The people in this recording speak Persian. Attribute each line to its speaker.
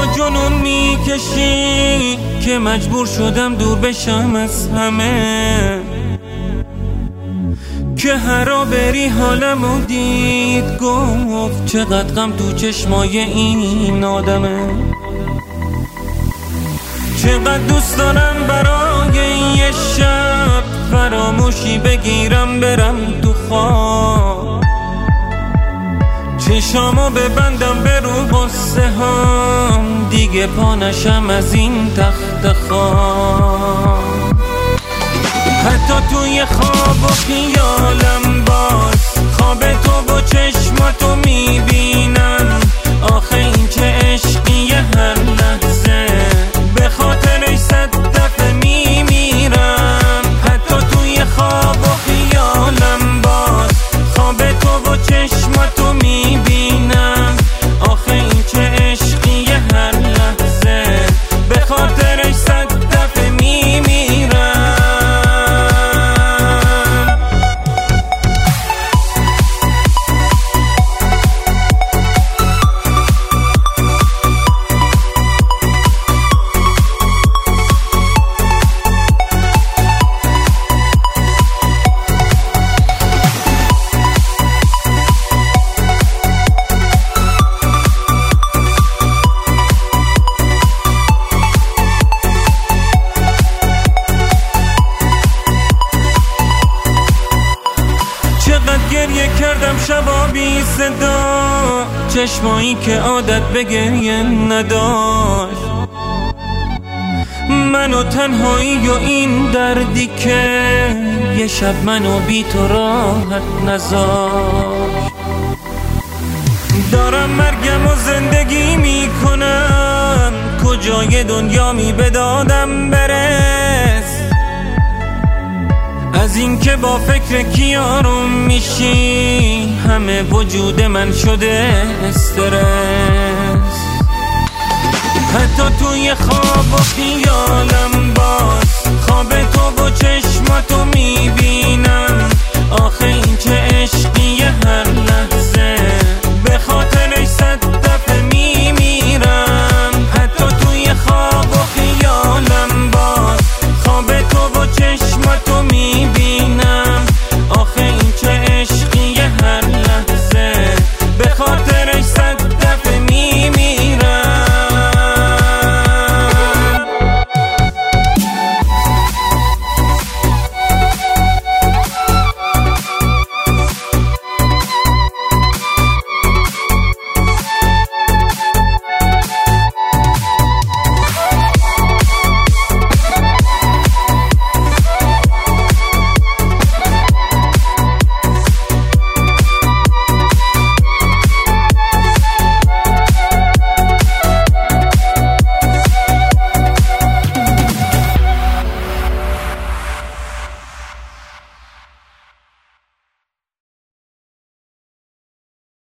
Speaker 1: با جنون میکشی که مجبور شدم دور بشم از همه، که هرا بری حالمو دید گفت چقدر غم تو چشمای این آدمه. چقدر دوست دارم برای یه شب فراموشی بگیرم برم تو خواب، چشامو ببندم به رو غصه هم، دیگه پا نشم از این تخت خواب. حتی توی خواب و خیالم باز خواب تو و چشماتو میبینم. آخه این چه عشقیه هر لحظه به خاطرش 100 دفعه میمیرم. حتی توی خواب و خیالم باز خواب تو و چشماتو میبینم. آخه این چه عشقیه هر لحظه به خاطرش 100 دفعه میمیرم. چقدر گریه کردم شبا بی صدا، چشمایی که عادت به گریه نداشت. منو تنهایی و این دردی که یه شب منو بی تو راحت نذاشت. دارم مرگم و زندگی میکنم، کجای دنیا می بدادم برس. از این که با فکر کیارم میشی همه وجود من شده استرس. حتی توی خواب و خیالم باز خواب تو و